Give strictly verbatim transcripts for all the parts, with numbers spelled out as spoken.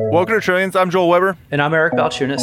Welcome to Trillions. I'm Joel Weber. And I'm Eric Balchunas.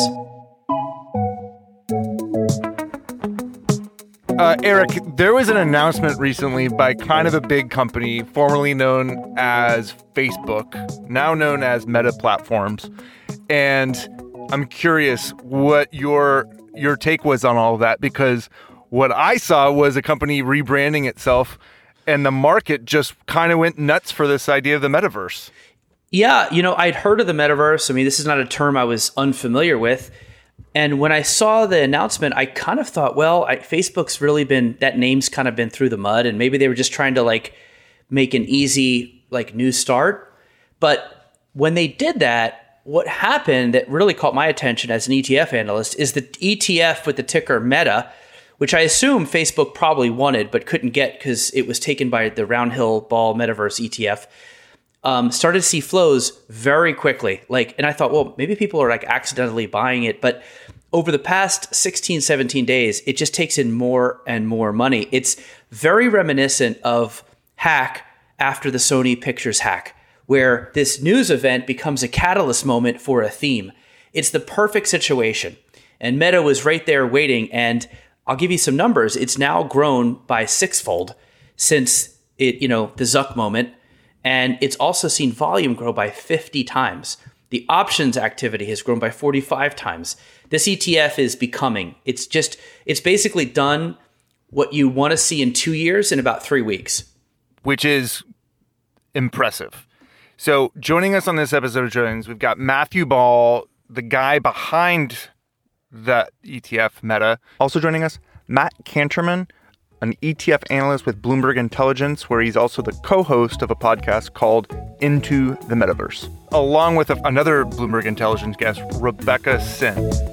Uh, Eric, there was an announcement recently by kind of a big company, formerly known as Facebook, now known as Meta Platforms. And I'm curious what your your take was on all of that, because what I saw was a company rebranding itself, and the market just kind of went nuts for this idea of the metaverse. Yeah, you know, I'd heard of the metaverse. I mean, this is not a term I was unfamiliar with. And when I saw the announcement, I kind of thought, well, I, Facebook's really been, that name's kind of been through the mud, and maybe they were just trying to like make an easy like new start. But when they did that, what happened that really caught my attention as an E T F analyst is the E T F with the ticker Meta, which I assume Facebook probably wanted but couldn't get because it was taken by the Roundhill Ball Metaverse E T F. Um, started to see flows very quickly. Like, and I thought, well, maybe people are like accidentally buying it. But over the past sixteen, seventeen days, it just takes in more and more money. It's very reminiscent of Hack after the Sony Pictures hack, where this news event becomes a catalyst moment for a theme. It's the perfect situation. And Meta was right there waiting. And I'll give you some numbers. It's now grown by sixfold since it, you know, the Zuck moment. And it's also seen volume grow by fifty times. The options activity has grown by forty-five times. This E T F is becoming, it's just, it's basically done what you want to see in two years in about three weeks. Which is impressive. So joining us on this episode of Trillions, we've got Matthew Ball, the guy behind that E T F Meta. Also joining us, Matt Kanterman, an E T F analyst with Bloomberg Intelligence, where he's also the co-host of a podcast called Into the Metaverse, along with a, another Bloomberg Intelligence guest, Rebecca Sin.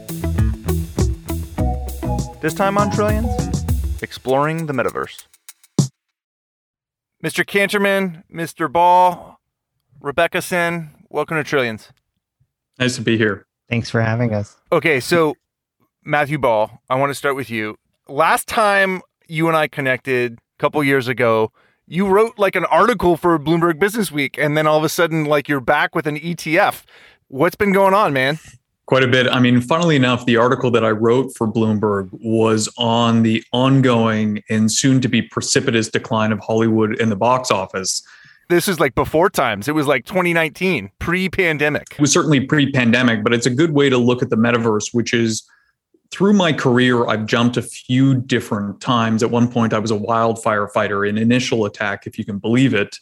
This time on Trillions, exploring the metaverse. Mister Kanterman, Mister Ball, Rebecca Sin, welcome to Trillions. Nice to be here. Thanks for having us. Okay, so Matthew Ball, I want to start with you. Last time you and I connected a couple years ago, you wrote like an article for Bloomberg Business Week, and then all of a sudden, like, you're back with an E T F. What's been going on, man? Quite a bit. I mean, funnily enough, the article that I wrote for Bloomberg was on the ongoing and soon to be precipitous decline of Hollywood in the box office. This is like before times. It was like twenty nineteen, pre-pandemic. It was certainly pre-pandemic, but it's a good way to look at the metaverse, which is, through my career, I've jumped a few different times. At one point, I was a wildfire fighter in Initial Attack, if you can believe it.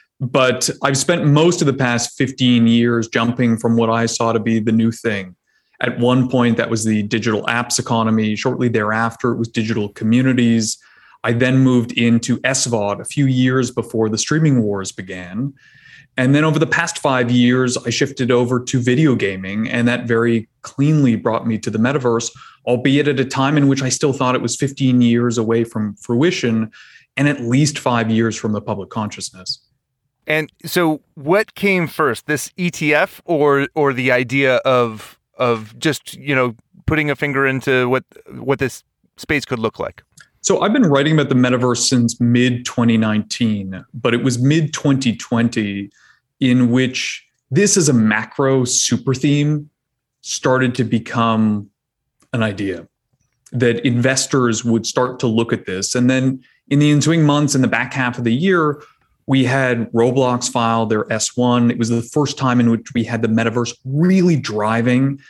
But I've spent most of the past fifteen years jumping from what I saw to be the new thing. At one point, that was the digital apps economy. Shortly thereafter, it was digital communities. I then moved into S V O D a few years before the streaming wars began. And then over the past five years, I shifted over to video gaming, and that very cleanly brought me to the metaverse, albeit at a time in which I still thought it was fifteen years away from fruition and at least five years from the public consciousness. And so what came first, this E T F or or the idea of of just, you know, putting a finger into what what this space could look like? So I've been writing about the metaverse since mid twenty nineteen, but it was mid twenty twenty in which this as a macro super theme started to become an idea that investors would start to look at this. And then in the ensuing months, in the back half of the year, we had Roblox file their S one. It was the first time in which we had the metaverse really driving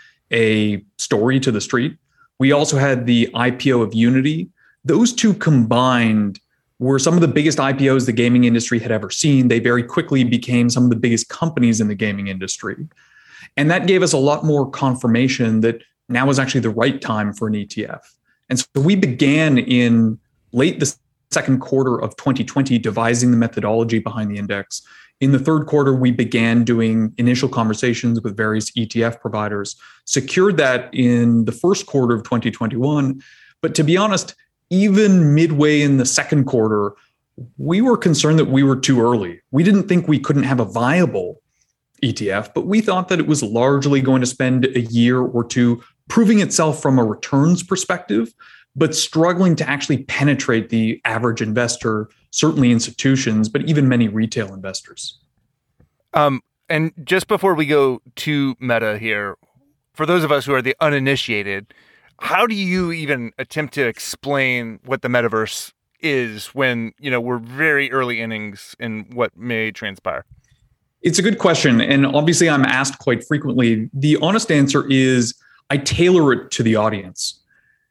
a story to the street. We also had the I P O of Unity. Those two combined were some of the biggest I P Os the gaming industry had ever seen. They very quickly became some of the biggest companies in the gaming industry. And that gave us a lot more confirmation that now was actually the right time for an E T F. And so we began in late the second quarter of twenty twenty devising the methodology behind the index. In the third quarter, we began doing initial conversations with various E T F providers, secured that in the first quarter of twenty twenty-one. But to be honest, even midway in the second quarter, we were concerned that we were too early. We didn't think we couldn't have a viable E T F, but we thought that it was largely going to spend a year or two proving itself from a returns perspective, but struggling to actually penetrate the average investor, certainly institutions, but even many retail investors. Um, And just before we go to Meta here, for those of us who are the uninitiated, how do you even attempt to explain what the metaverse is when, you know, we're very early innings in what may transpire? It's a good question. And obviously I'm asked quite frequently. The honest answer is I tailor it to the audience.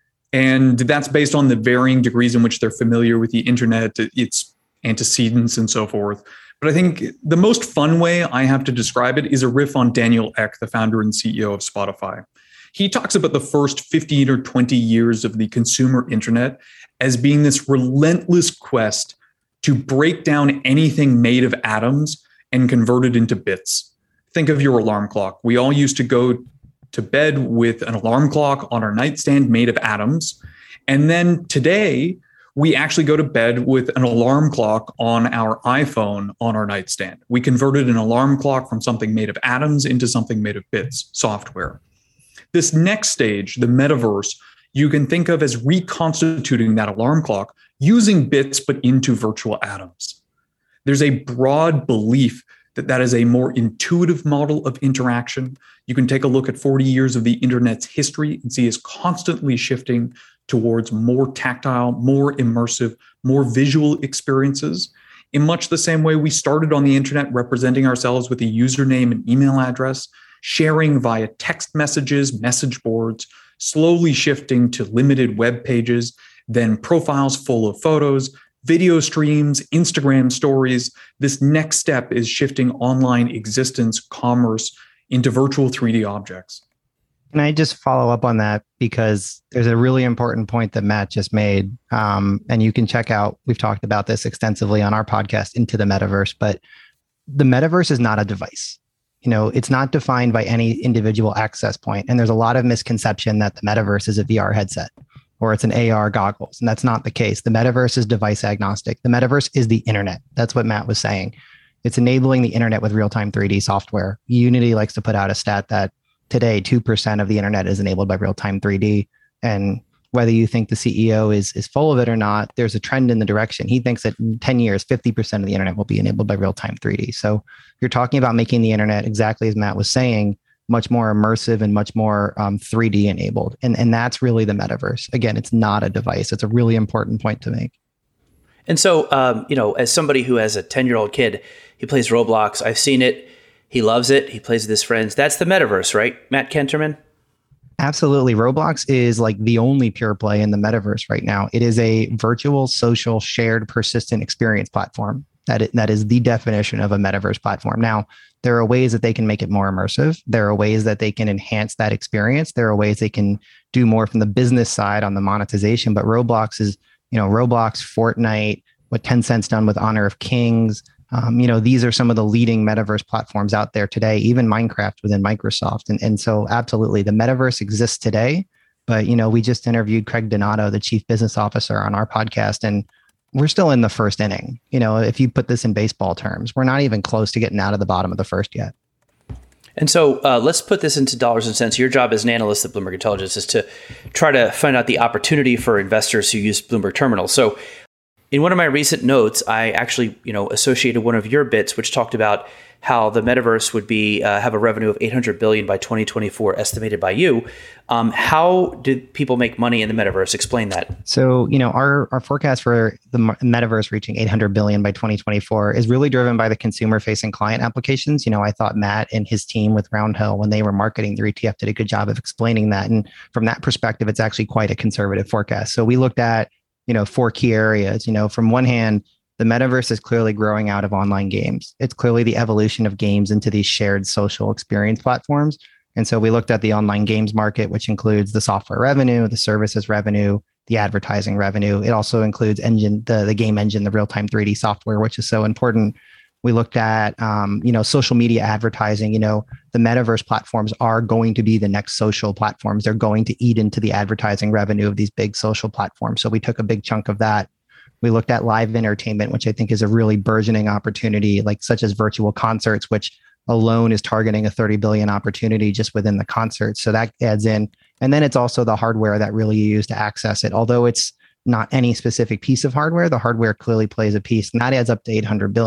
And that's based on the varying degrees in which they're familiar with the internet, its antecedents and so forth. But I think the most fun way I have to describe it is a riff on Daniel Ek, the founder and C E O of Spotify. He talks about the first fifteen or twenty years of the consumer internet as being this relentless quest to break down anything made of atoms and convert it into bits. Think of your alarm clock. We all used to go to bed with an alarm clock on our nightstand made of atoms. And then today, we actually go to bed with an alarm clock on our iPhone on our nightstand. We converted an alarm clock from something made of atoms into something made of bits, software. This next stage, the metaverse, you can think of as reconstituting that alarm clock using bits, but into virtual atoms. There's a broad belief that that is a more intuitive model of interaction. You can take a look at forty years of the internet's history and see it's constantly shifting towards more tactile, more immersive, more visual experiences. In much the same way we started on the internet representing ourselves with a username and email address, sharing via text messages, message boards, slowly shifting to limited web pages, then profiles full of photos, video streams, Instagram stories. This next step is shifting online existence, commerce into virtual three D objects. Can I just follow up on that? Because there's a really important point that Matt just made. Um, and you can check out, we've talked about this extensively on our podcast, Into the Metaverse, but the metaverse is not a device. You know, it's not defined by any individual access point. And there's a lot of misconception that the metaverse is a V R headset or it's an A R goggles. And that's not the case. The metaverse is device agnostic. The metaverse is the internet. That's what Matt was saying. It's enabling the internet with real-time three D software. Unity likes to put out a stat that today, two percent of the internet is enabled by real-time three D. And whether you think the C E O is, is full of it or not, there's a trend in the direction. He thinks that in ten years, fifty percent of the internet will be enabled by real-time three D. So you're talking about making the internet, exactly as Matt was saying, much more immersive and much more um, three D enabled. And, and that's really the metaverse. Again, it's not a device. It's a really important point to make. And so, um, you know, as somebody who has a ten-year-old kid, he plays Roblox. I've seen it. He loves it. He plays with his friends. That's the metaverse, right, Matt Kenterman? Absolutely. Roblox is like the only pure play in the metaverse right now. It is a virtual, social, shared, persistent experience platform. That is, that is the definition of a metaverse platform. Now, there are ways that they can make it more immersive. There are ways that they can enhance that experience. There are ways they can do more from the business side on the monetization. But Roblox is, you know, Roblox, Fortnite, what Tencent's done with Honor of Kings. Um, you know, these are some of the leading metaverse platforms out there today, even Minecraft within Microsoft. And, and so absolutely, the metaverse exists today. But, you know, we just interviewed Craig Donato, the chief business officer, on our podcast, and we're still in the first inning. You know, if you put this in baseball terms, we're not even close to getting out of the bottom of the first yet. And so uh, let's put this into dollars and cents. Your job as an analyst at Bloomberg Intelligence is to try to find out the opportunity for investors who use Bloomberg Terminal. So in one of my recent notes, I actually, you know, associated one of your bits, which talked about how the metaverse would be uh, have a revenue of eight hundred billion dollars by twenty twenty-four, estimated by you. Um, how did people make money in the metaverse? Explain that. So, you know, our our forecast for the metaverse reaching eight hundred billion dollars by twenty twenty-four is really driven by the consumer-facing client applications. You know, I thought Matt and his team with Roundhill, when they were marketing their E T F, did a good job of explaining that. And from that perspective, it's actually quite a conservative forecast. So we looked at, you know, four key areas. You know, from one hand, the metaverse is clearly growing out of online games. It's clearly the evolution of games into these shared social experience platforms. And so we looked at the online games market, which includes the software revenue, the services revenue, the advertising revenue. It also includes engine, the, the game engine, the real-time three D software, which is so important. We looked at, um, you know, social media advertising. You know, the metaverse platforms are going to be the next social platforms. They're going to eat into the advertising revenue of these big social platforms. So we took a big chunk of that. We looked at live entertainment, which I think is a really burgeoning opportunity, like such as virtual concerts, which alone is targeting a thirty billion opportunity just within the concerts. So that adds in. And then it's also the hardware that really you use to access it. Although it's not any specific piece of hardware, the hardware clearly plays a piece, and that adds up to eight hundred billion.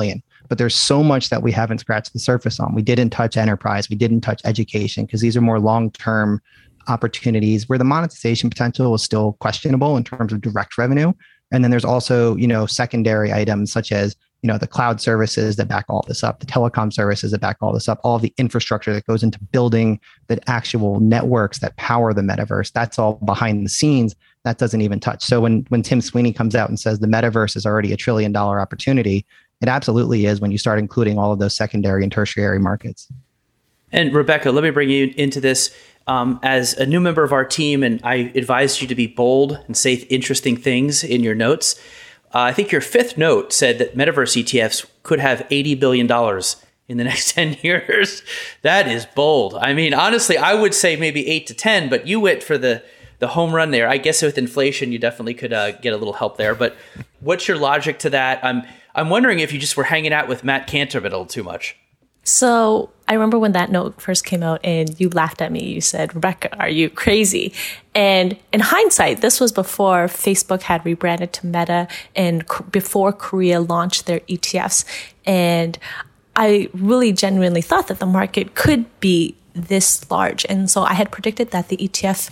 but there's so much that we haven't scratched the surface on. We didn't touch enterprise. We didn't touch education because these are more long-term opportunities where the monetization potential is still questionable in terms of direct revenue. And then there's also, you know, secondary items such as, you know, the cloud services that back all this up, the telecom services that back all this up, all of the infrastructure that goes into building the actual networks that power the metaverse. That's all behind the scenes. That doesn't even touch. So when when Tim Sweeney comes out and says the metaverse is already a trillion dollar opportunity, it absolutely is when you start including all of those secondary and tertiary markets. And Rebecca, let me bring you into this. Um, as a new member of our team, and I advised you to be bold and say interesting things in your notes. Uh, I think your fifth note said that metaverse E T Fs could have eighty billion dollars in the next ten years. That is bold. I mean, honestly, I would say maybe eight to ten, but you went for the, the home run there. I guess with inflation, you definitely could uh, get a little help there. But what's your logic to that? I'm I'm wondering if you just were hanging out with Matt Cantor a little too much. So I remember when that note first came out and you laughed at me. You said, Rebecca, are you crazy? And in hindsight, this was before Facebook had rebranded to Meta and c- before Korea launched their E T Fs. And I really genuinely thought that the market could be this large. And so I had predicted that the E T F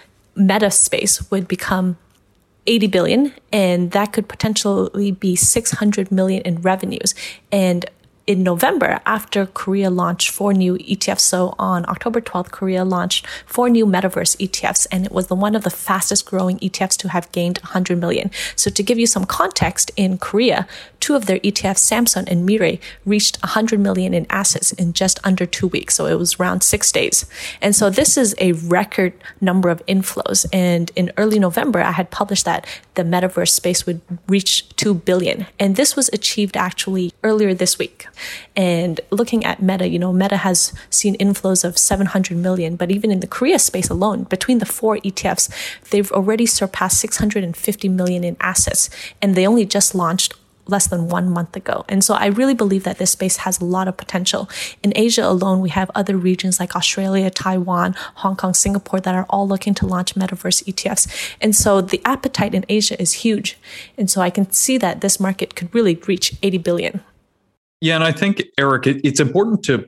Meta space would become eighty billion, and that could potentially be six hundred million in revenues. And in November, after Korea launched four new E T Fs, so on October twelfth, Korea launched four new metaverse E T Fs, and it was the one of the fastest growing E T Fs to have gained one hundred million. So to give you some context, in Korea, two of their E T Fs, Samsung and Mirai, reached one hundred million in assets in just under two weeks. So it was around six days. And so this is a record number of inflows. And in early November, I had published that the metaverse space would reach two billion. And this was achieved actually earlier this week. And looking at Meta, you know, Meta has seen inflows of seven hundred million, but even in the Korea space alone, between the four E T Fs, they've already surpassed six hundred fifty million in assets, and they only just launched less than one month ago. And so I really believe that this space has a lot of potential. In Asia alone, we have other regions like Australia, Taiwan, Hong Kong, Singapore that are all looking to launch metaverse E T Fs. And so the appetite in Asia is huge. And so I can see that this market could really reach eighty billion. Yeah, and I think, Eric, it, it's important to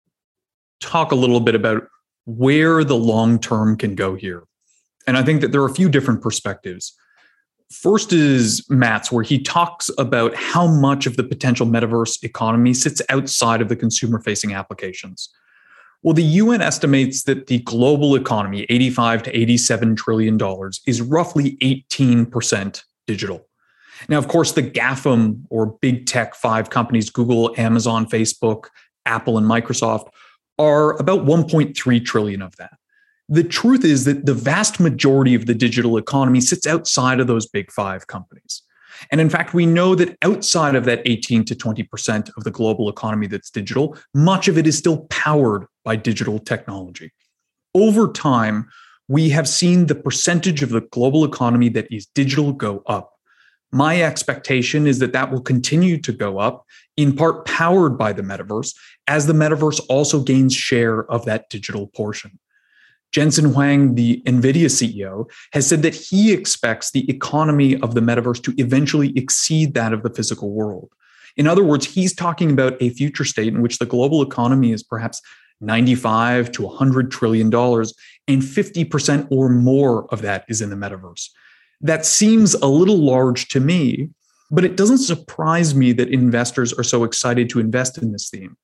talk a little bit about where the long term can go here. And I think that there are a few different perspectives. First is Matt's, where he talks about how much of the potential metaverse economy sits outside of the consumer-facing applications. Well, the U N estimates that the global economy, eighty-five to eighty-seven trillion dollars, is roughly eighteen percent digital. Now, of course, the GAFAM or big tech five companies, Google, Amazon, Facebook, Apple, and Microsoft, are about one point three trillion of that. The truth is that the vast majority of the digital economy sits outside of those big five companies. And in fact, we know that outside of that eighteen to twenty percent of the global economy that's digital, much of it is still powered by digital technology. Over time, we have seen the percentage of the global economy that is digital go up. My expectation is that that will continue to go up, in part powered by the metaverse, as the metaverse also gains share of that digital portion. Jensen Huang, the NVIDIA C E O, has said that he expects the economy of the metaverse to eventually exceed that of the physical world. In other words, he's talking about a future state in which the global economy is perhaps ninety-five to one hundred trillion dollars, and fifty percent or more of that is in the metaverse. That seems a little large to me, but it doesn't surprise me that investors are so excited to invest in this theme.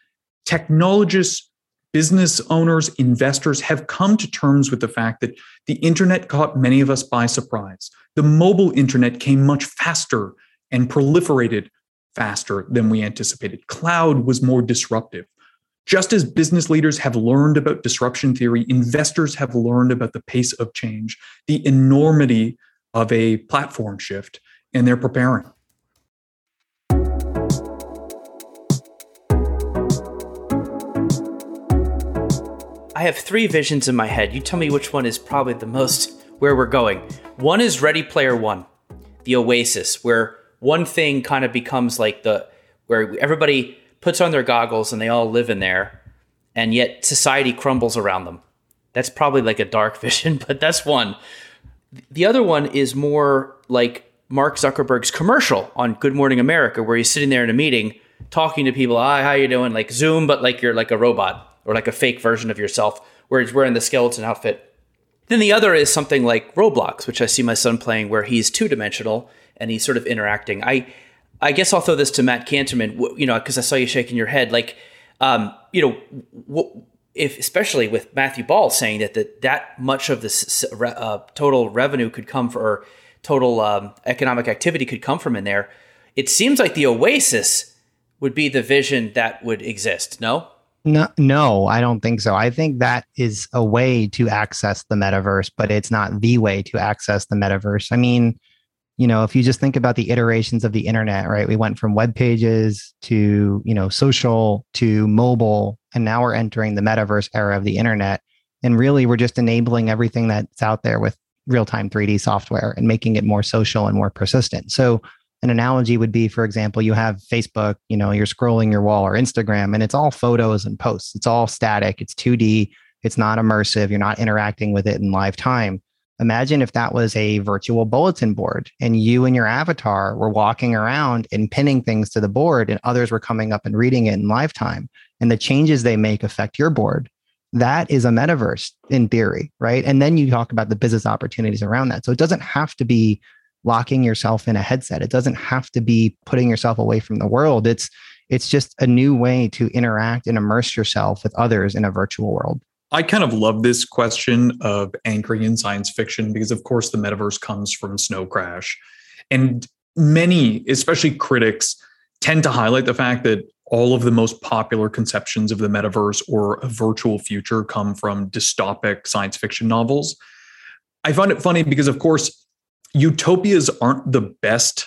Technologists, business owners, investors have come to terms with the fact that the internet caught many of us by surprise. The mobile internet came much faster and proliferated faster than we anticipated. Cloud was more disruptive. Just as business leaders have learned about disruption theory, investors have learned about the pace of change, the enormity of a platform shift, and they're preparing. I have three visions in my head. You tell me which one is probably the most where we're going. One is Ready Player One, the Oasis, where one thing kind of becomes like the, where everybody puts on their goggles and they all live in there, and yet society crumbles around them. That's probably like a dark vision, but that's one. The other one is more like Mark Zuckerberg's commercial on Good Morning America, where he's sitting there in a meeting talking to people. Hi, how you doing? Like Zoom, but like you're like a robot or like a fake version of yourself where he's wearing the skeleton outfit. Then the other is something like Roblox, which I see my son playing where he's two-dimensional and he's sort of interacting. I I guess I'll throw this to Matt Canterman, you know, because I saw you shaking your head. Like, um, you know, if especially with Matthew Ball saying that that, that much of this uh, total revenue could come for, or total um, economic activity could come from in there, it seems like the Oasis would be the vision that would exist, no? No, no, I don't think so. I think that is a way to access the metaverse, but it's not the way to access the metaverse. I mean, you know, if you just think about the iterations of the internet, right? We went from web pages to, you know, social to mobile, and now we're entering the metaverse era of the internet. And really, we're just enabling everything that's out there with real-time three D software and making it more social and more persistent. So an analogy would be, for example, you have Facebook, you know, you're scrolling your wall, or Instagram, and it's all photos and posts. It's all static. It's two D. It's not immersive. You're not interacting with it in live time. Imagine if that was a virtual bulletin board and you and your avatar were walking around and pinning things to the board, and others were coming up and reading it in live time, and the changes they make affect your board. That is a metaverse in theory, right? And then you talk about the business opportunities around that. So it doesn't have to be locking yourself in a headset. It doesn't have to be putting yourself away from the world. It's it's just a new way to interact and immerse yourself with others in a virtual world. I kind of love this question of anchoring in science fiction because, of course, the metaverse comes from Snow Crash. And many, especially critics, tend to highlight the fact that all of the most popular conceptions of the metaverse or a virtual future come from dystopic science fiction novels. I find it funny because, of course, utopias aren't the best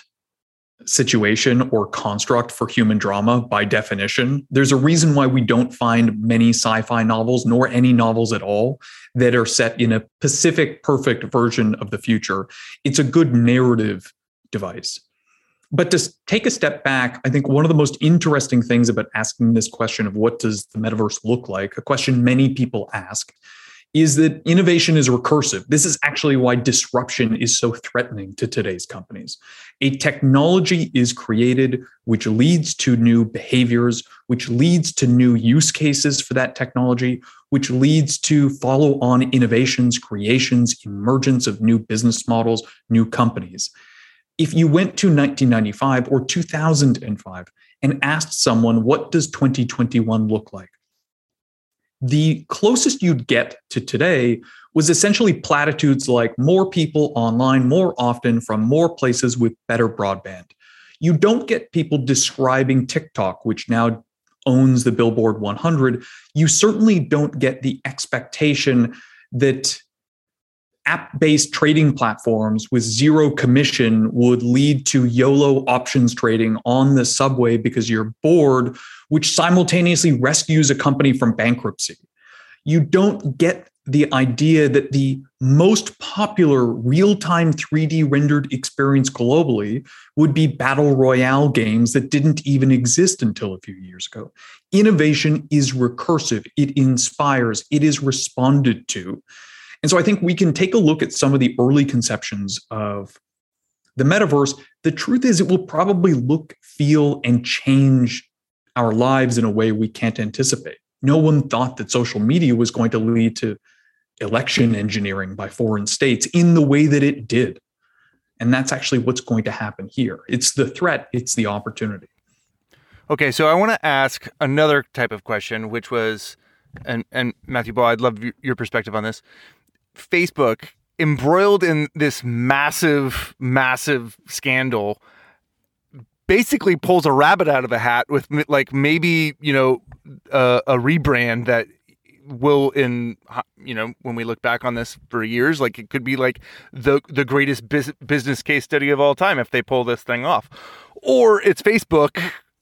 situation or construct for human drama by definition. There's a reason why we don't find many sci-fi novels, nor any novels at all, that are set in a specific, perfect version of the future. It's a good narrative device. But to take a step back, I think one of the most interesting things about asking this question of what does the metaverse look like, a question many people ask, is that innovation is recursive. This is actually why disruption is so threatening to today's companies. A technology is created which leads to new behaviors, which leads to new use cases for that technology, which leads to follow-on innovations, creations, emergence of new business models, new companies. If you went to nineteen ninety-five or two thousand five and asked someone, what does twenty twenty-one look like? The closest you'd get to today was essentially platitudes like more people online more often from more places with better broadband. You don't get people describing TikTok, which now owns the Billboard one hundred. You certainly don't get the expectation that app-based trading platforms with zero commission would lead to YOLO options trading on the subway because you're bored, which simultaneously rescues a company from bankruptcy. You don't get the idea that the most popular real-time three D rendered experience globally would be battle royale games that didn't even exist until a few years ago. Innovation is recursive. It inspires. It is responded to. And so I think we can take a look at some of the early conceptions of the metaverse. The truth is it will probably look, feel, and change our lives in a way we can't anticipate. No one thought that social media was going to lead to election engineering by foreign states in the way that it did. And that's actually what's going to happen here. It's the threat, it's the opportunity. Okay, so I want to ask another type of question, which was, and, and Matthew Ball, I'd love your perspective on this. Facebook, embroiled in this massive, massive scandal, basically pulls a rabbit out of the hat with like maybe, you know, uh, a rebrand that will in, you know, when we look back on this for years, like it could be like the, the greatest biz- business case study of all time if they pull this thing off. Or it's Facebook,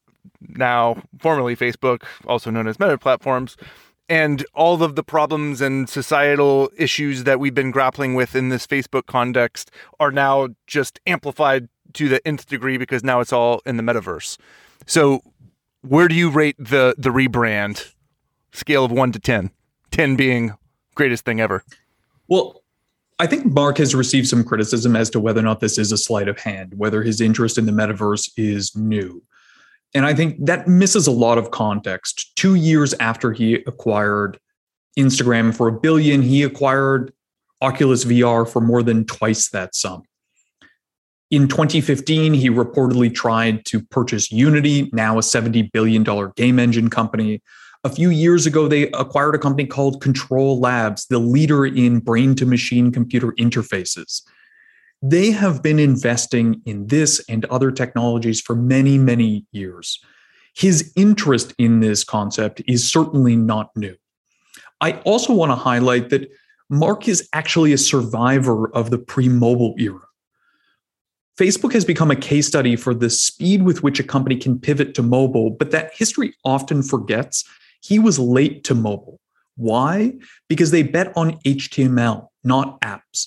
now formerly Facebook, also known as Meta Platforms, and all of the problems and societal issues that we've been grappling with in this Facebook context are now just amplified to the nth degree because now it's all in the metaverse. So where do you rate the the rebrand scale of one to ten? ten being greatest thing ever. Well, I think Mark has received some criticism as to whether or not this is a sleight of hand, whether his interest in the metaverse is new. And I think that misses a lot of context. Two years after he acquired Instagram for a billion, he acquired Oculus V R for more than twice that sum. In twenty fifteen, he reportedly tried to purchase Unity, now a seventy billion dollars game engine company. A few years ago, they acquired a company called Control Labs, the leader in brain-to-machine computer interfaces. They have been investing in this and other technologies for many, many years. His interest in this concept is certainly not new. I also want to highlight that Mark is actually a survivor of the pre-mobile era. Facebook has become a case study for the speed with which a company can pivot to mobile, but that history often forgets he was late to mobile. Why? Because they bet on H T M L, not apps.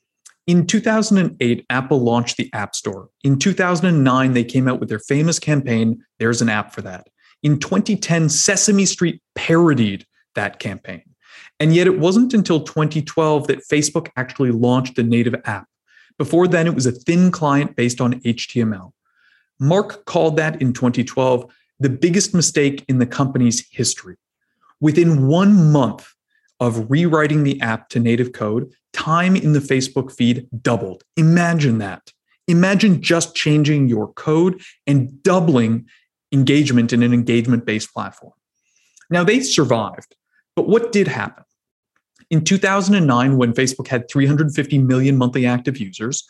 In two thousand eight, Apple launched the App Store. In two thousand nine, they came out with their famous campaign, "There's an app for that." In twenty ten, Sesame Street parodied that campaign. And yet it wasn't until twenty twelve that Facebook actually launched a native app. Before then, it was a thin client based on H T M L. Mark called that in twenty twelve the biggest mistake in the company's history. Within one month of rewriting the app to native code, time in the Facebook feed doubled. Imagine that. Imagine just changing your code and doubling engagement in an engagement-based platform. Now, they survived, but what did happen? In two thousand nine, when Facebook had three hundred fifty million monthly active users,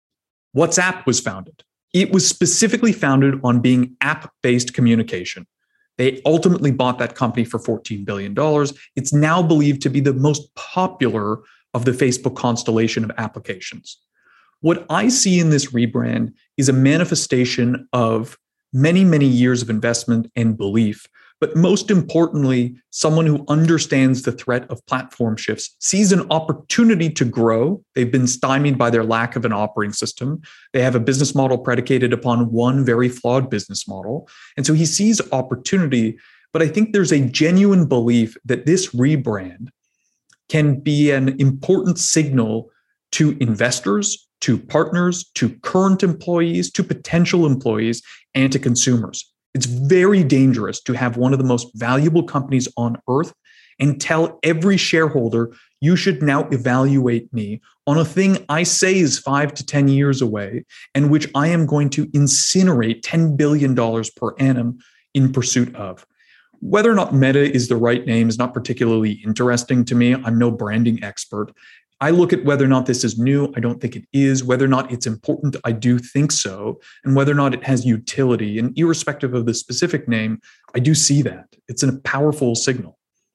WhatsApp was founded. It was specifically founded on being app-based communication. They ultimately bought that company for fourteen billion dollars. It's now believed to be the most popular of the Facebook constellation of applications. What I see in this rebrand is a manifestation of many, many years of investment and belief, but most importantly, someone who understands the threat of platform shifts, sees an opportunity to grow. They've been stymied by their lack of an operating system. They have a business model predicated upon one very flawed business model. And so he sees opportunity, but I think there's a genuine belief that this rebrand can be an important signal to investors, to partners, to current employees, to potential employees, and to consumers. It's very dangerous to have one of the most valuable companies on earth and tell every shareholder, you should now evaluate me on a thing I say is five to ten years away and which I am going to incinerate ten billion dollars per annum in pursuit of. Whether or not Meta is the right name is not particularly interesting to me. I'm no branding expert. I look at whether or not this is new. I don't think it is. Whether or not it's important, I do think so. And whether or not it has utility, and irrespective of the specific name, I do see that. It's a powerful signal.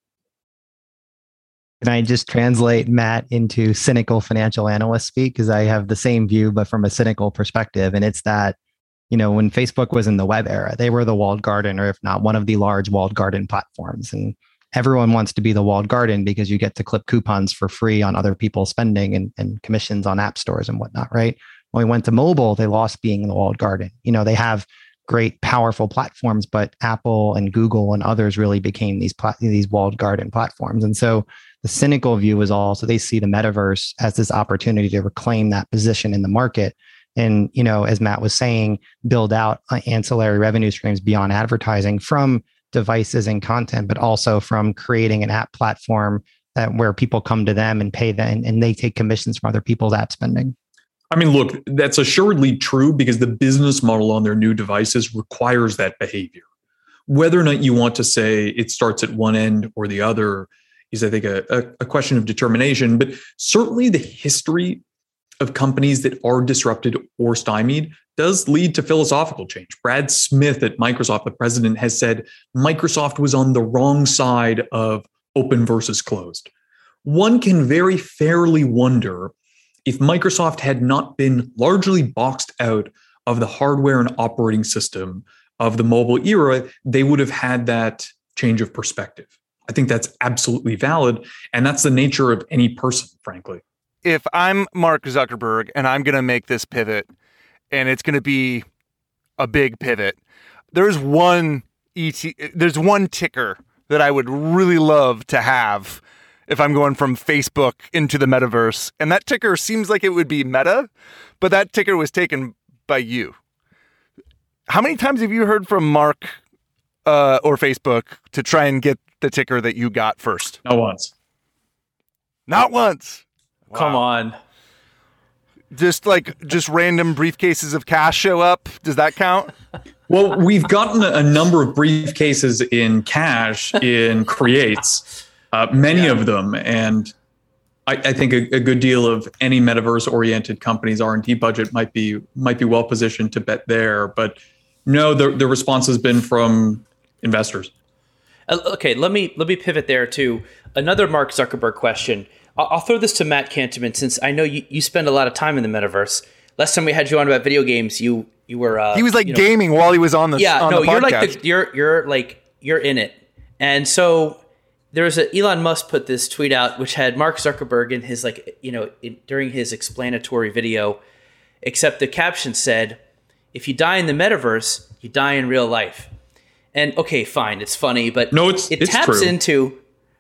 Can I just translate Matt into cynical financial analyst speak? Because I have the same view, but from a cynical perspective. And it's that, you know, when Facebook was in the web era, they were the walled garden, or if not one of the large walled garden platforms. And everyone wants to be the walled garden because you get to clip coupons for free on other people's spending and, and commissions on app stores and whatnot, right? When we went to mobile, they lost being in the walled garden. You know, they have great, powerful platforms, but Apple and Google and others really became these plat- these walled garden platforms. And so the cynical view is also they see the metaverse as this opportunity to reclaim that position in the market. And, you know, as Matt was saying, build out ancillary revenue streams beyond advertising from devices and content, but also from creating an app platform that where people come to them and pay them and, and they take commissions from other people's app spending. I mean, look, that's assuredly true because the business model on their new devices requires that behavior. Whether or not you want to say it starts at one end or the other is, I think, a, a, a question of determination. But certainly the history of companies that are disrupted or stymied does lead to philosophical change. Brad Smith at Microsoft, the president, has said Microsoft was on the wrong side of open versus closed. One can very fairly wonder if Microsoft had not been largely boxed out of the hardware and operating system of the mobile era, they would have had that change of perspective. I think that's absolutely valid. And that's the nature of any person, frankly. If I'm Mark Zuckerberg and I'm going to make this pivot, and it's going to be a big pivot, there's one E T, there's one ticker that I would really love to have if I'm going from Facebook into the metaverse. And that ticker seems like it would be Meta, but that ticker was taken by you. How many times have you heard from Mark uh, or Facebook to try and get the ticker that you got first? Not once. Not once. Wow. Come on. Just like just random briefcases of cash show up. Does that count? Well, we've gotten a number of briefcases in cash in Creates, uh, many yeah. of them. And I, I think a, a good deal of any metaverse-oriented company's R and D budget might be might be well positioned to bet there. But no, the the response has been from investors. Uh, okay, let me let me pivot there to another Mark Zuckerberg question. I'll, I'll throw this to Matt Canterman, since I know you, you spend a lot of time in the metaverse. Last time we had you on about video games, you you were uh, he was like you know, gaming while he was on the yeah on no the you're podcast. like the, you're you're like you're in it. And so there was a Elon Musk put this tweet out which had Mark Zuckerberg in his like you know in, during his explanatory video, except the caption said, "If you die in the metaverse, you die in real life." And okay, fine, it's funny, but no, it's, it it's taps true. into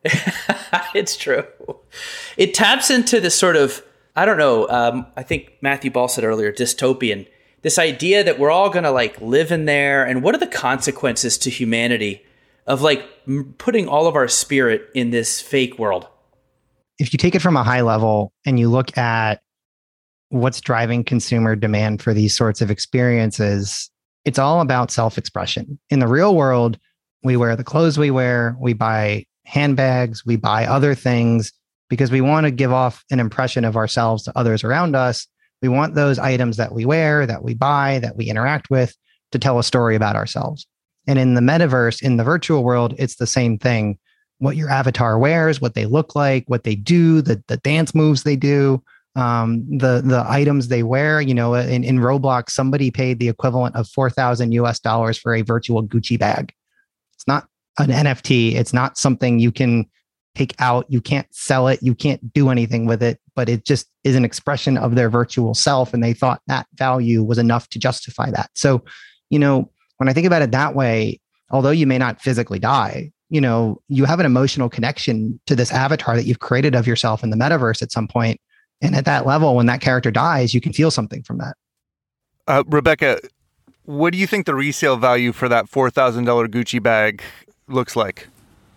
it's true. It taps into this sort of, I don't know, um, I think Matthew Ball said earlier, dystopian, this idea that we're all going to like live in there. And what are the consequences to humanity of like m- putting all of our spirit in this fake world? If you take it from a high level and you look at what's driving consumer demand for these sorts of experiences, it's all about self-expression. In the real world, we wear the clothes we wear, we buy handbags, we buy other things because we want to give off an impression of ourselves to others around us. We want those items that we wear, that we buy, that we interact with to tell a story about ourselves. And in the metaverse, in the virtual world, it's the same thing. What your avatar wears, what they look like, what they do, the, the dance moves they do, um, the, the items they wear. You know, in, in Roblox, somebody paid the equivalent of four thousand U S dollars for a virtual Gucci bag. It's not an N F T. It's not something you can take out. You can't sell it. You can't do anything with it, but it just is an expression of their virtual self. And they thought that value was enough to justify that. So, you know, when I think about it that way, although you may not physically die, you know, you have an emotional connection to this avatar that you've created of yourself in the metaverse at some point. And at that level, when that character dies, you can feel something from that. Uh, Rebecca, what do you think the resale value for that four thousand dollars Gucci bag looks like?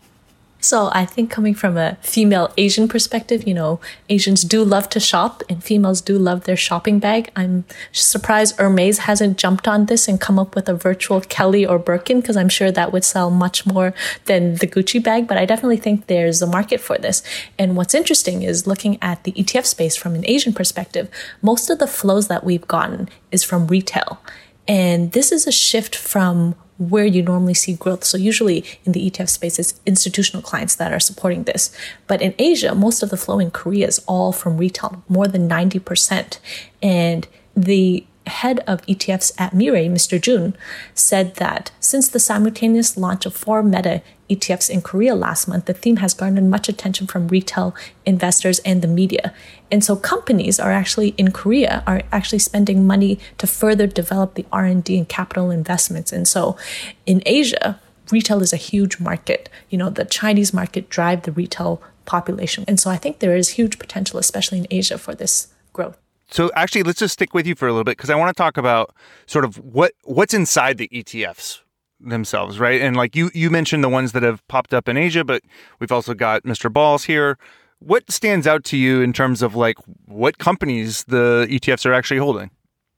So I think coming from a female Asian perspective, you know, Asians do love to shop and females do love their shopping bag. I'm surprised Hermes hasn't jumped on this and come up with a virtual Kelly or Birkin, because I'm sure that would sell much more than the Gucci bag. But I definitely think there's a market for this. And what's interesting is looking at the E T F space from an Asian perspective, most of the flows that we've gotten is from retail. And this is a shift from where you normally see growth. So usually in the E T F space, it's institutional clients that are supporting this. But in Asia, most of the flow in Korea is all from retail, more than ninety percent. And the head of E T Fs at Mirai, Mister Jun, said that since the simultaneous launch of four meta E T Fs in Korea last month, the theme has garnered much attention from retail investors and the media. And so companies are actually in Korea are actually spending money to further develop the R and D and capital investments. And so in Asia, retail is a huge market. You know, the Chinese market drive the retail population. And so I think there is huge potential, especially in Asia, for this growth. So actually, let's just stick with you for a little bit, because I want to talk about sort of what what's inside the E T Fs themselves, right? And like you you mentioned the ones that have popped up in Asia, but we've also got Mister Balls here. What stands out to you in terms of like what companies the E T Fs are actually holding?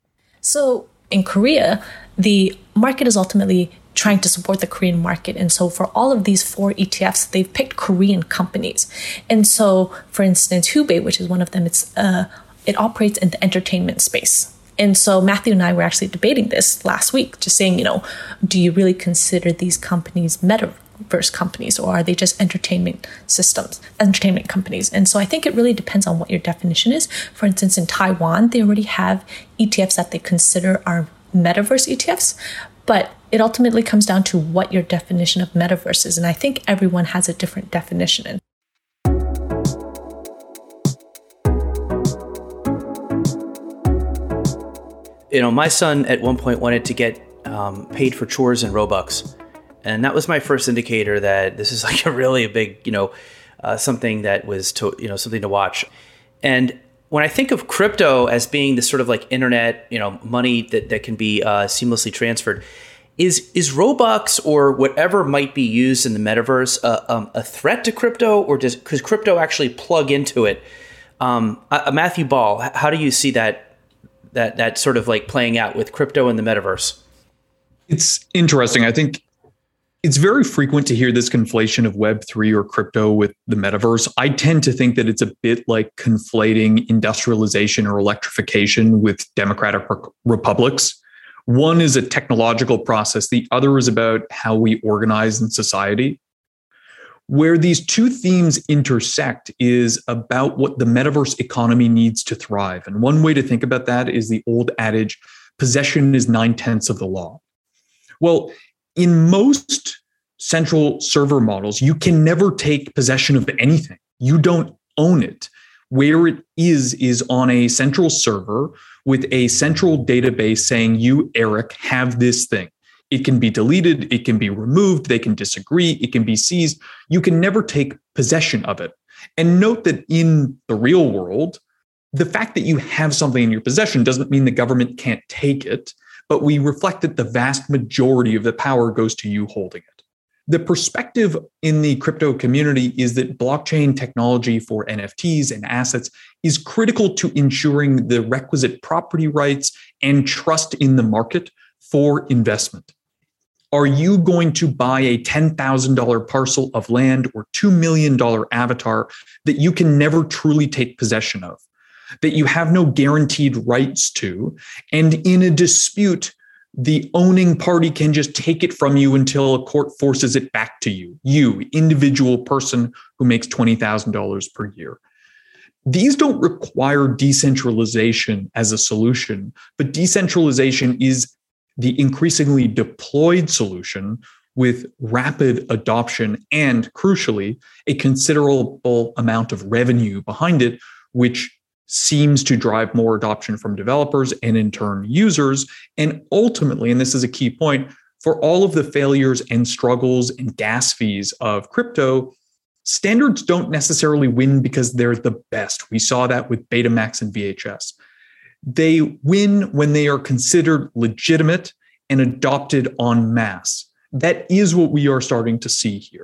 So in Korea, the market is ultimately trying to support the Korean market. And so for all of these four E T Fs, they've picked Korean companies. And so, for instance, Hubei, which is one of them, it's uh, it operates in the entertainment space. And so Matthew and I were actually debating this last week, just saying, you know, do you really consider these companies metaverse companies, or are they just entertainment systems, entertainment companies? And so I think it really depends on what your definition is. For instance, in Taiwan, they already have E T Fs that they consider are metaverse E T Fs, but it ultimately comes down to what your definition of metaverse is. And I think everyone has a different definition. You know, my son at one point wanted to get um, paid for chores in Robux. And that was my first indicator that this is like a really a big, you know, uh, something that was, to, you know, something to watch. And when I think of crypto as being this sort of like internet, you know, money that, that can be uh, seamlessly transferred, is is Roblox or whatever might be used in the metaverse uh, um, a threat to crypto, or does because crypto actually plug into it? Um, uh, Matthew Ball, how do you see that that that sort of like playing out with crypto and the metaverse? It's interesting. I think it's very frequent to hear this conflation of Web three or crypto with the metaverse. I tend to think that it's a bit like conflating industrialization or electrification with democratic republics. One is a technological process. The other is about how we organize in society. Where these two themes intersect is about what the metaverse economy needs to thrive. And one way to think about that is the old adage, possession is nine-tenths of the law. Well, in most central server models, you can never take possession of anything. You don't own it. Where it is, is on a central server with a central database saying, you, Eric, have this thing. It can be deleted, it can be removed, they can disagree, it can be seized. You can never take possession of it. And note that in the real world, the fact that you have something in your possession doesn't mean the government can't take it, but we reflect that the vast majority of the power goes to you holding it. The perspective in the crypto community is that blockchain technology for N F Ts and assets is critical to ensuring the requisite property rights and trust in the market for investment. Are you going to buy a ten thousand dollars parcel of land or two million dollars avatar that you can never truly take possession of, that you have no guaranteed rights to, and in a dispute, the owning party can just take it from you until a court forces it back to you, you, individual person who makes twenty thousand dollars per year? These don't require decentralization as a solution, but decentralization is the increasingly deployed solution with rapid adoption and, crucially, a considerable amount of revenue behind it, which seems to drive more adoption from developers and in turn users. And ultimately, and this is a key point, for all of the failures and struggles and gas fees of crypto, standards don't necessarily win because they're the best. We saw that with Betamax and V H S. They win when they are considered legitimate and adopted en masse. That is what we are starting to see here.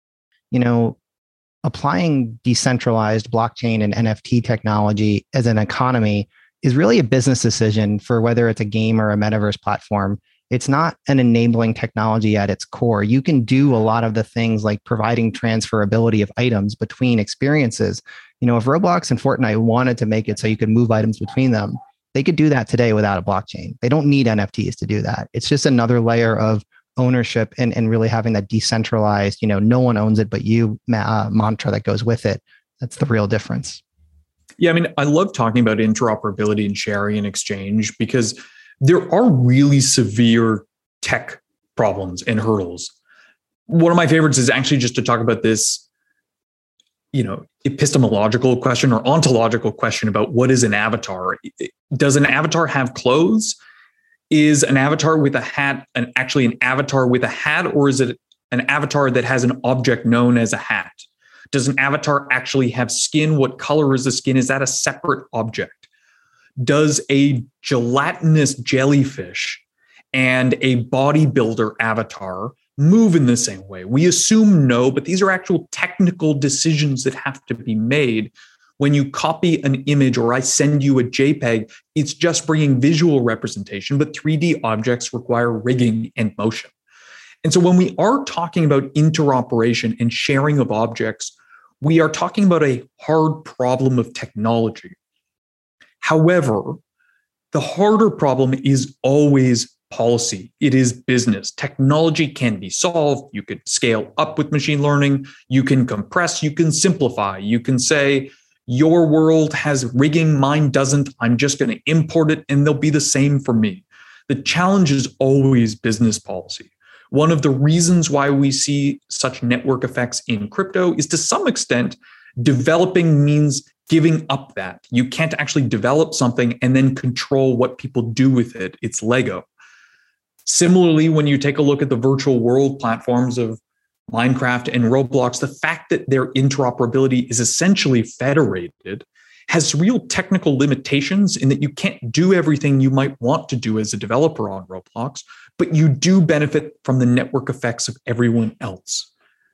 You know, applying decentralized blockchain and N F T technology as an economy is really a business decision for whether it's a game or a metaverse platform. It's not an enabling technology at its core. You can do a lot of the things like providing transferability of items between experiences. You know, if Roblox and Fortnite wanted to make it so you could move items between them, they could do that today without a blockchain. They don't need N F Ts to do that. It's just another layer of ownership and, and really having that decentralized, you know, no one owns it but you uh, mantra that goes with it. That's the real difference. Yeah, I mean, I love talking about interoperability and sharing and exchange because there are really severe tech problems and hurdles. One of my favorites is actually just to talk about this, you know, epistemological question or ontological question about what is an avatar. Does an avatar have clothes? Is an avatar with a hat an actually an avatar with a hat, or is it an avatar that has an object known as a hat? Does an avatar actually have skin? What color is the skin? Is that a separate object? Does a gelatinous jellyfish and a bodybuilder avatar move in the same way? We assume no, but these are actual technical decisions that have to be made. When you copy an image or I send you a JPEG, it's just bringing visual representation, but three D objects require rigging and motion. And so when we are talking about interoperation and sharing of objects, we are talking about a hard problem of technology. However, the harder problem is always policy. It is business. Technology can be solved. You could scale up with machine learning. You can compress. You can simplify. You can say, your world has rigging, mine doesn't. I'm just going to import it and they'll be the same for me. The challenge is always business policy. One of the reasons why we see such network effects in crypto is to some extent, developing means giving up that. You can't actually develop something and then control what people do with it. It's Lego. Similarly, when you take a look at the virtual world platforms of Minecraft and Roblox, the fact that their interoperability is essentially federated has real technical limitations in that you can't do everything you might want to do as a developer on Roblox, but you do benefit from the network effects of everyone else.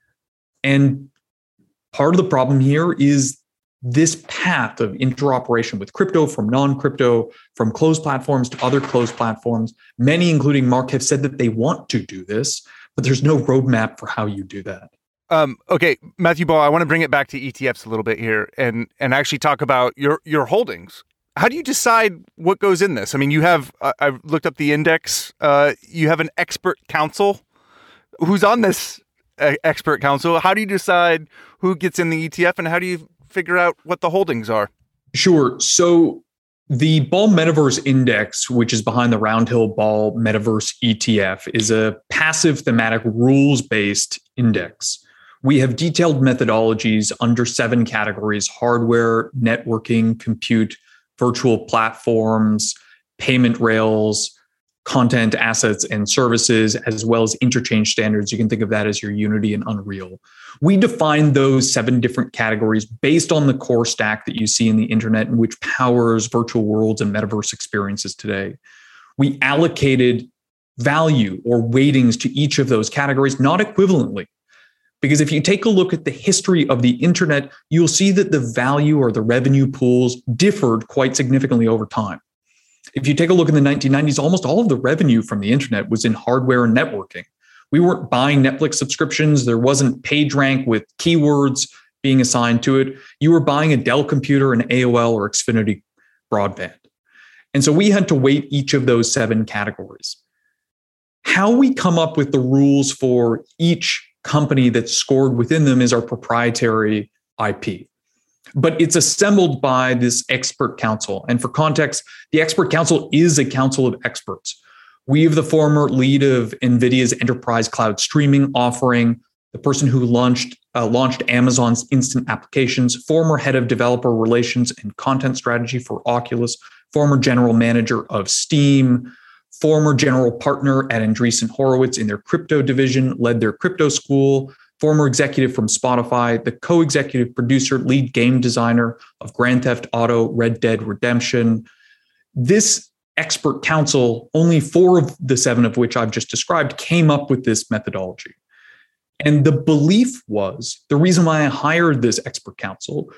And part of the problem here is this path of interoperation with crypto from non-crypto, from closed platforms to other closed platforms. Many, including Mark, have said that they want to do this, but there's no roadmap for how you do that. Um, okay, Matthew Ball, I want to bring it back to E T Fs a little bit here and and actually talk about your your holdings. How do you decide what goes in this? I mean, you have, uh, I've looked up the index. Uh, you have an expert council. Who's on this uh, expert council? How do you decide who gets in the E T F, and how do you figure out what the holdings are? Sure. So the Ball Metaverse Index, which is behind the Roundhill Ball Metaverse E T F, is a passive thematic rules-based index. We have detailed methodologies under seven categories: hardware, networking, compute, virtual platforms, payment rails, content, assets, and services, as well as interchange standards. You can think of that as your Unity and Unreal. We define those seven different categories based on the core stack that you see in the internet and which powers virtual worlds and metaverse experiences today. We allocated value or weightings to each of those categories, not equivalently. Because if you take a look at the history of the internet, you'll see that the value or the revenue pools differed quite significantly over time. If you take a look in the nineteen nineties, almost all of the revenue from the internet was in hardware and networking. We weren't buying Netflix subscriptions. There wasn't PageRank with keywords being assigned to it. You were buying a Dell computer, an A O L, or Xfinity broadband. And so we had to weight each of those seven categories. How we come up with the rules for each company that's scored within them is our proprietary I P. But it's assembled by this expert council. And for context, the expert council is a council of experts. We have the former lead of NVIDIA's enterprise cloud streaming offering, the person who launched uh, launched Amazon's instant applications, former head of developer relations and content strategy for Oculus, former general manager of Steam, former general partner at Andreessen Horowitz in their crypto division, led their crypto school, former executive from Spotify, the co-executive producer, lead game designer of Grand Theft Auto, Red Dead Redemption. This expert council, only four of the seven of which I've just described, came up with this methodology. And the belief was, the reason why I hired this expert council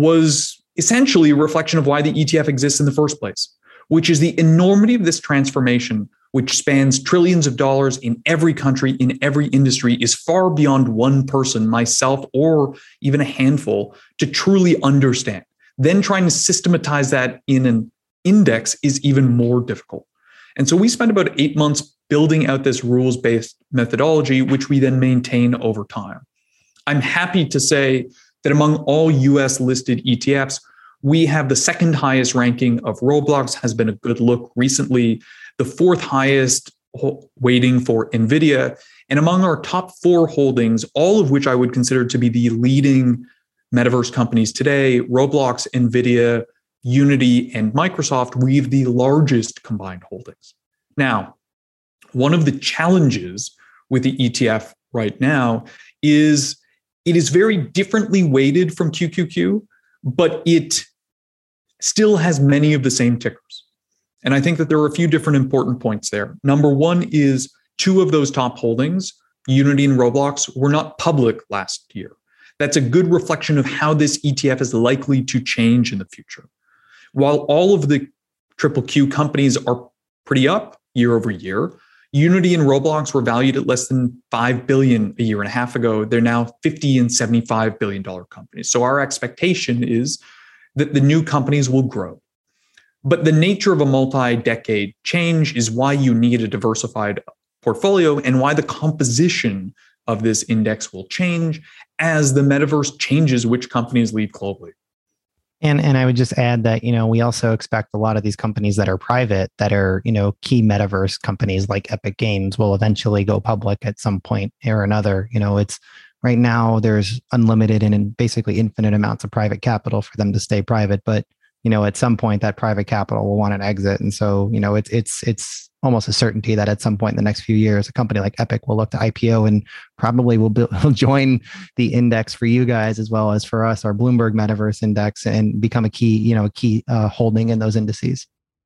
was essentially a reflection of why the E T F exists in the first place, which is the enormity of this transformation, which spans trillions of dollars in every country, in every industry, is far beyond one person, myself, or even a handful, to truly understand. Then trying to systematize that in an index is even more difficult. And so we spent about eight months building out this rules-based methodology, which we then maintain over time. I'm happy to say that among all U S listed E T Fs, we have the second highest ranking of Roblox, has been a good look recently, the fourth highest weighting for NVIDIA. And among our top four holdings, all of which I would consider to be the leading metaverse companies today, Roblox, NVIDIA, Unity, and Microsoft, we have the largest combined holdings. Now, one of the challenges with the E T F right now is it is very differently weighted from Q Q Q, but it still has many of the same tickers. And I think that there are a few different important points there. Number one is two of those top holdings, Unity and Roblox, were not public last year. That's a good reflection of how this E T F is likely to change in the future. While all of the triple Q companies are pretty up year over year, Unity and Roblox were valued at less than five billion dollars a year and a half ago. They're now fifty and seventy-five billion dollars companies. So our expectation is that the new companies will grow. But the nature of a multi-decade change is why you need a diversified portfolio and why the composition of this index will change as the metaverse changes which companies lead globally. And and I would just add that, you know, we also expect a lot of these companies that are private, that are, you know, key metaverse companies like Epic Games will eventually go public at some point or another. You know, it's right now there's unlimited and basically infinite amounts of private capital for them to stay private. But, you know, at some point that private capital will want an exit. And so, you know, it's it's it's almost a certainty that at some point in the next few years, a company like Epic will look to I P O and probably will, build, will join the index for you guys as well as for us, our Bloomberg Metaverse Index, and become a key, you know, a key uh, holding in those indices.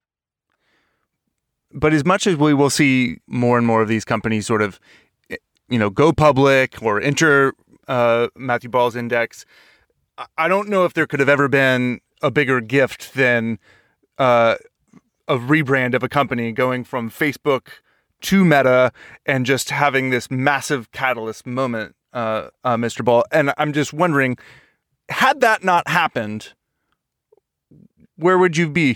But as much as we will see more and more of these companies sort of, you know, go public or enter uh, Matthew Ball's index, I don't know if there could have ever been a bigger gift than uh, a rebrand of a company going from Facebook to Meta and just having this massive catalyst moment, uh, uh, Mister Ball. And I'm just wondering, had that not happened, where would you be?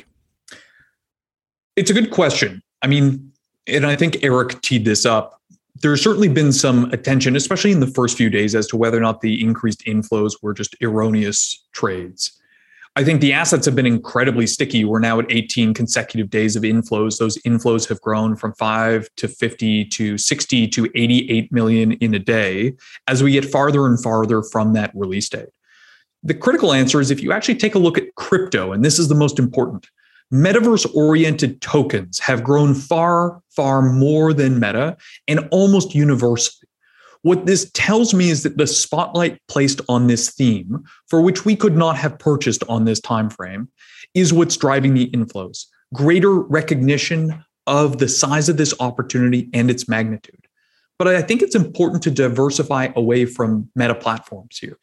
It's a good question. I mean, and I think Eric teed this up. There's certainly been some attention, especially in the first few days, as to whether or not the increased inflows were just erroneous trades. I think the assets have been incredibly sticky. We're now at eighteen consecutive days of inflows. Those inflows have grown from five to fifty to sixty to eighty-eight million in a day as we get farther and farther from that release date. The critical answer is if you actually take a look at crypto, and this is the most important, metaverse-oriented tokens have grown far, far more than Meta and almost universally. What this tells me is that the spotlight placed on this theme, for which we could not have purchased on this time frame, is what's driving the inflows. Greater recognition of the size of this opportunity and its magnitude. But I think it's important to diversify away from Meta platforms here.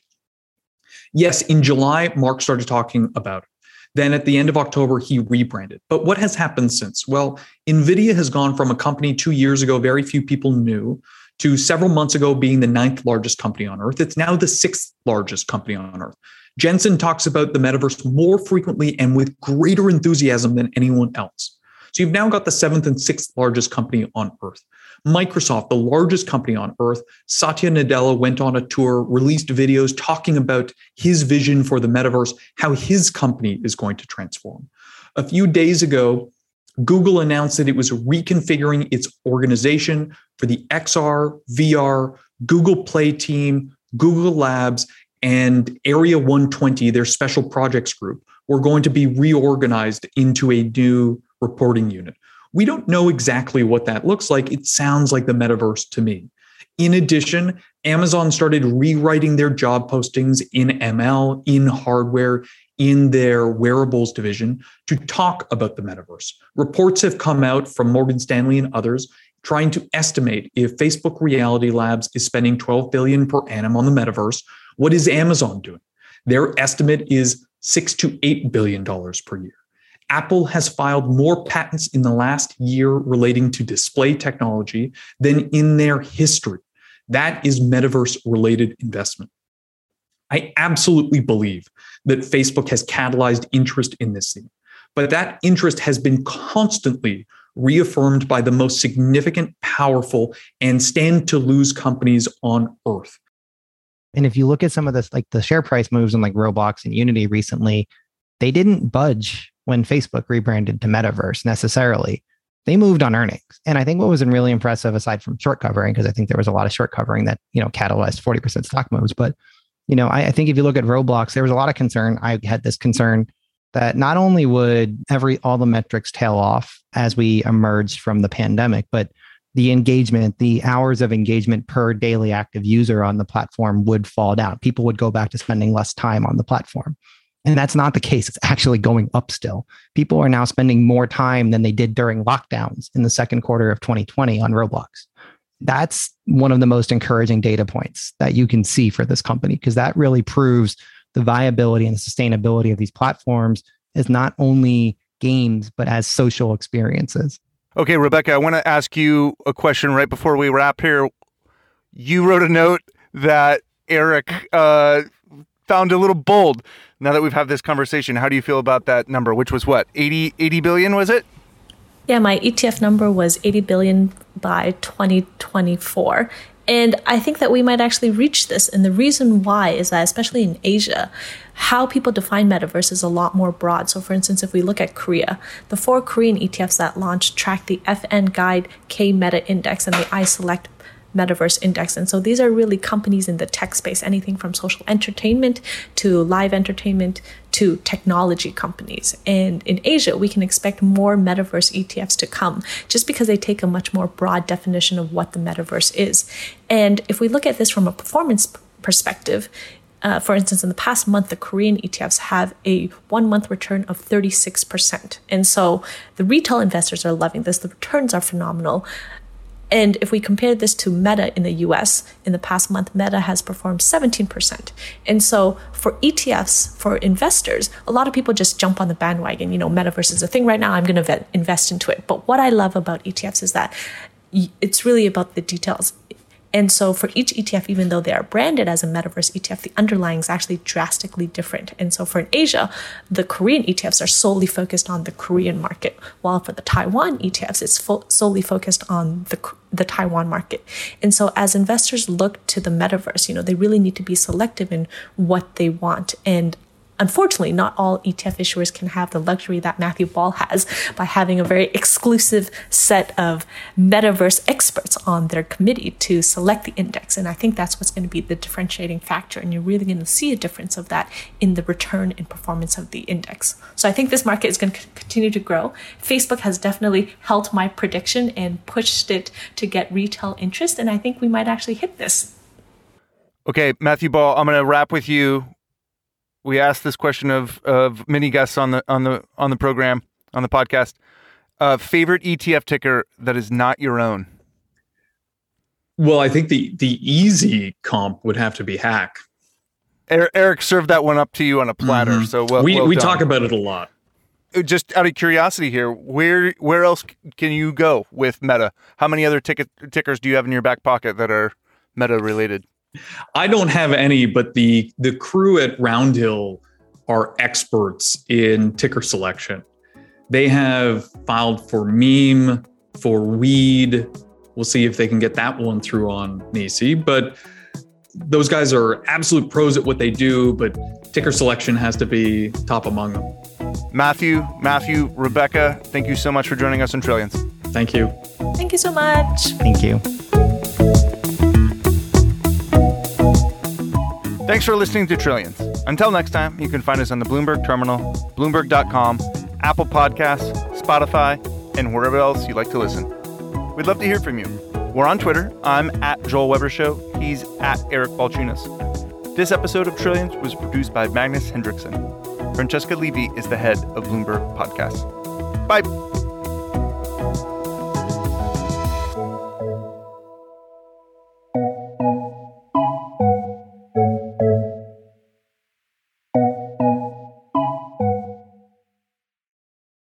Yes, in July, Mark started talking about it. Then at the end of October, he rebranded. But what has happened since? Well, NVIDIA has gone from a company two years ago very few people knew to several months ago being the ninth largest company on Earth. It's now the sixth largest company on Earth. Jensen talks about the metaverse more frequently and with greater enthusiasm than anyone else. So you've now got the seventh and sixth largest company on Earth. Microsoft, the largest company on Earth, Satya Nadella went on a tour, released videos talking about his vision for the metaverse, how his company is going to transform. A few days ago, Google announced that it was reconfiguring its organization for the X R, V R, Google Play team, Google Labs, and Area one twenty, their special projects group, were going to be reorganized into a new reporting unit. We don't know exactly what that looks like. It sounds like the metaverse to me. In addition, Amazon started rewriting their job postings in M L, in hardware, in their wearables division to talk about the metaverse. Reports have come out from Morgan Stanley and others trying to estimate if Facebook Reality Labs is spending twelve billion dollars per annum on the metaverse, what is Amazon doing? Their estimate is six to eight billion dollars per year. Apple has filed more patents in the last year relating to display technology than in their history. That is metaverse-related investment. I absolutely believe that Facebook has catalyzed interest in this thing, but that interest has been constantly reaffirmed by the most significant, powerful, and stand-to-lose companies on Earth. And if you look at some of this, like the share price moves in like Roblox and Unity recently, they didn't budge when Facebook rebranded to Metaverse necessarily. They moved on earnings. And I think what was really impressive, aside from short covering, because I think there was a lot of short covering that, you know, catalyzed forty percent stock moves. But, you know, I, I think if you look at Roblox, there was a lot of concern. I had this concern that not only would every all the metrics tail off as we emerged from the pandemic, but the engagement, the hours of engagement per daily active user on the platform would fall down. People would go back to spending less time on the platform. And that's not the case. It's actually going up still. People are now spending more time than they did during lockdowns in the second quarter of twenty twenty on Roblox. That's one of the most encouraging data points that you can see for this company, because that really proves the viability and the sustainability of these platforms as not only games, but as social experiences. Okay, Rebecca, I want to ask you a question right before we wrap here. You wrote a note that Eric uh, found a little bold. Now that we've had this conversation, how do you feel about that number, which was what, eighty, eighty billion, was it? Yeah, my E T F number was eighty billion by twenty twenty-four. And I think that we might actually reach this. And the reason why is that, especially in Asia, how people define metaverse is a lot more broad. So for instance, if we look at Korea, the four Korean E T Fs that launched track the F N Guide K Meta Index and the iSelect Metaverse Index. And so these are really companies in the tech space, anything from social entertainment to live entertainment to technology companies. And in Asia, we can expect more Metaverse E T Fs to come just because they take a much more broad definition of what the Metaverse is. And if we look at this from a performance perspective, Uh, for instance, in the past month, the Korean E T Fs have a one-month return of thirty-six percent. And so the retail investors are loving this. The returns are phenomenal. And if we compare this to Meta in the U S, in the past month, Meta has performed seventeen percent. And so for E T Fs, for investors, a lot of people just jump on the bandwagon. You know, Metaverse is a thing right now. I'm going to invest into it. But what I love about E T Fs is that it's really about the details. And so for each E T F, even though they are branded as a Metaverse E T F, the underlying is actually drastically different. And so for in Asia, the Korean E T Fs are solely focused on the Korean market, while for the Taiwan E T Fs, it's fo- solely focused on the the Taiwan market. And so as investors look to the Metaverse, you know, they really need to be selective in what they want. And unfortunately, not all E T F issuers can have the luxury that Matthew Ball has by having a very exclusive set of Metaverse experts on their committee to select the index. And I think that's what's going to be the differentiating factor. And you're really going to see a difference of that in the return and performance of the index. So I think this market is going to continue to grow. Facebook has definitely helped my prediction and pushed it to get retail interest. And I think we might actually hit this. Okay, Matthew Ball, I'm going to wrap with you. We asked this question of of many guests on the on the on the program, on the podcast. Uh, favorite E T F ticker that is not your own? Well, I think the the easy comp would have to be Hack. Eric served that one up to you on a platter. Mm-hmm. So well, we well we done. talk about it a lot. Just out of curiosity here, where where else can you go with Meta? How many other ticket tickers do you have in your back pocket that are Meta related? I don't have any, but the the crew at Roundhill are experts in ticker selection. They have filed for meme, for weed. We'll see if they can get that one through on N Y S E. But those guys are absolute pros at what they do, but ticker selection has to be top among them. Matthew, Matthew, Rebecca, thank you so much for joining us on Trillions. Thank you. Thank you so much. Thank you. Thanks for listening to Trillions. Until next time, you can find us on the Bloomberg Terminal, Bloomberg dot com, Apple Podcasts, Spotify, and wherever else you like to listen. We'd love to hear from you. We're on Twitter. I'm at Joel Weber Show. He's at Eric Balchunas. This episode of Trillions was produced by Magnus Hendrickson. Francesca Levy is the head of Bloomberg Podcasts. Bye.